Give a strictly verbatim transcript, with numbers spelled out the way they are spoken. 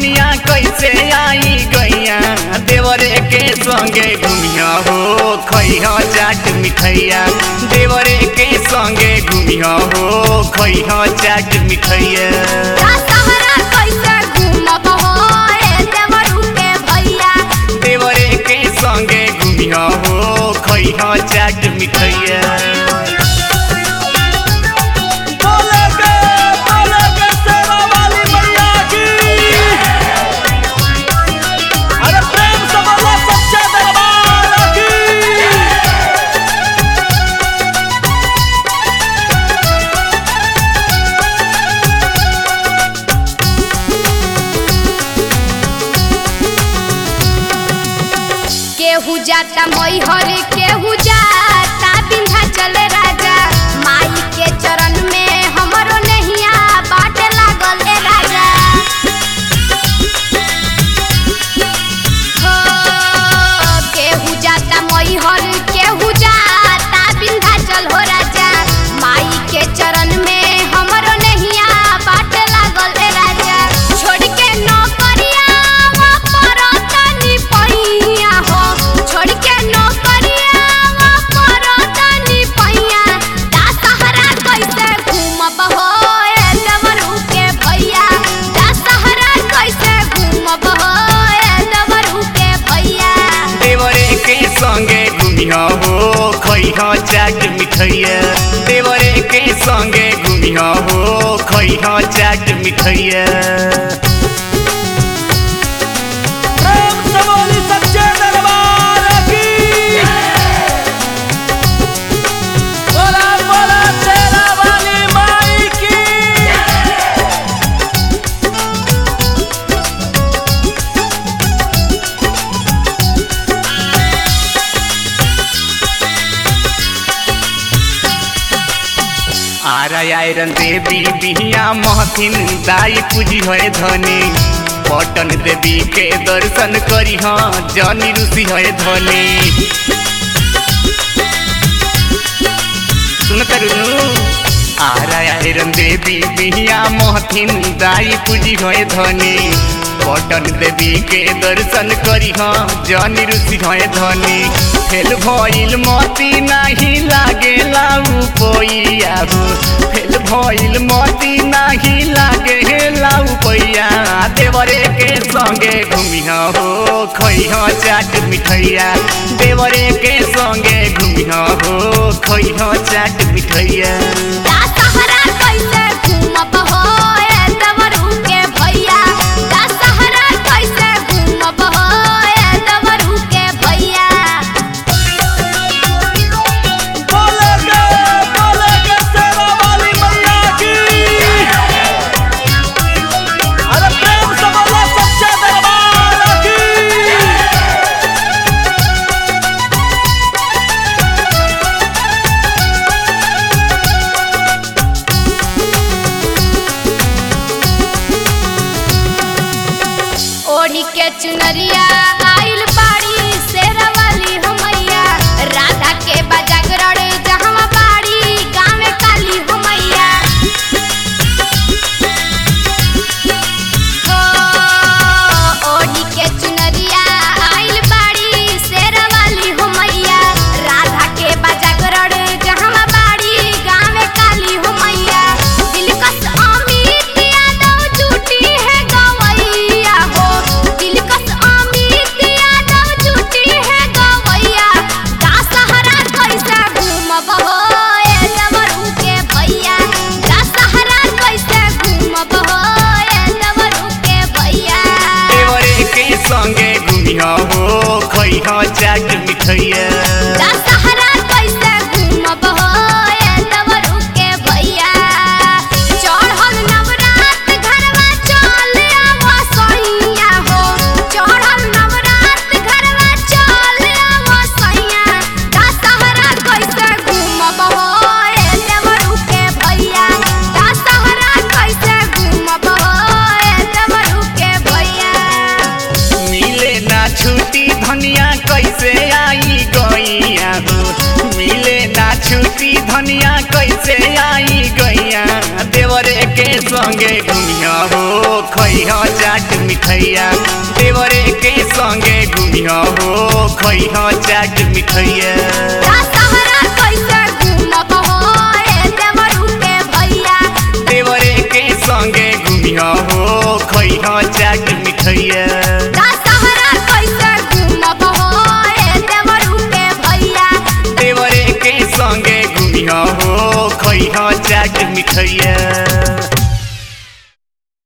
धनिया कैसे आई गैया देवरे के संगे घूमिया हो खैहा चाट मिठैया देवरे के संगे घूमिया हो खैहा चाट मिठैया देवरे के संगे घूमिया हो खैहा चाट मिठैया केहू जाता मैहर केहू जाता विंध्याचल राजा माई के चरण में हमरो नहिया बाट लागल ए राजा हो केहू जाता मैहर केहू जाता विंध्याचल हो राजा माई के चरण में हमरो नहिया बाट लागल ए राजा छोड़ के नौकरिया वा परतनी पैया हो छोड़ के नौकरिया वा परतनी पैया दा सहारा कैसे घूमब हो ए देवरू के भैया दा सहारा कैसे घूमब हो ए देवरू के भैया देवरे के संगे घूमिया हो खैहा चाट मिठैया देवरे के संगे घूमिया हो खैहा चाट मिठैया आयरन देवी बिहिया महथिन दाई पूजी है धनी पटन देवी के दर्शन करी हाँ जनी ऋषि है धनी सुनत रुनु आयरन देवी बिहिया महथिन दाई पूजी है धनी पटन देवी के दर्शन करी हाँ जनी ऋषि है धनी फेल भइल मती नाही लागेला उपैया फेल भइल मती नाही लागेला उपैया देवरे के संगे घूमिया हो खैहा चाट मिठैया देवरे के संगे घूमिया हो खैहा चाट मिठैया दा सहारा कैसे घूमब हो ए देवरू के भैया दा सहारा कैसे घूमब हो ए देवरू के भैया ओढ़ी के चुनरिया आइल बाड़ी शेरवाली हमैया राधा के बजागरण जहाँ बाड़ी गाँव काली हमैया हो ओढ़ी के चुनरिया आइल बाड़ी शेरवाली हमैया राधा के बजागरण जहाँ बाड़ी गाँव काली हमैया दिलकश अमित यादव जुटी है गवैया हो दिलकश अमित धनिया कैसे आई गैया देवरे के संगे घुमिया हो खैया चाट मिठैया देवरे के संगे घुमिया हो खैया चाट मिठैया दशहरा कैसे घूमब हो ए देवरू के भैया देवरे के संगे घुमिया हो खैया चाट मिठैया दशहरा कैसे घूमब हो ए देवरू के भैया देवरे के संगे घुमिया हो खैया चाट मिठैया।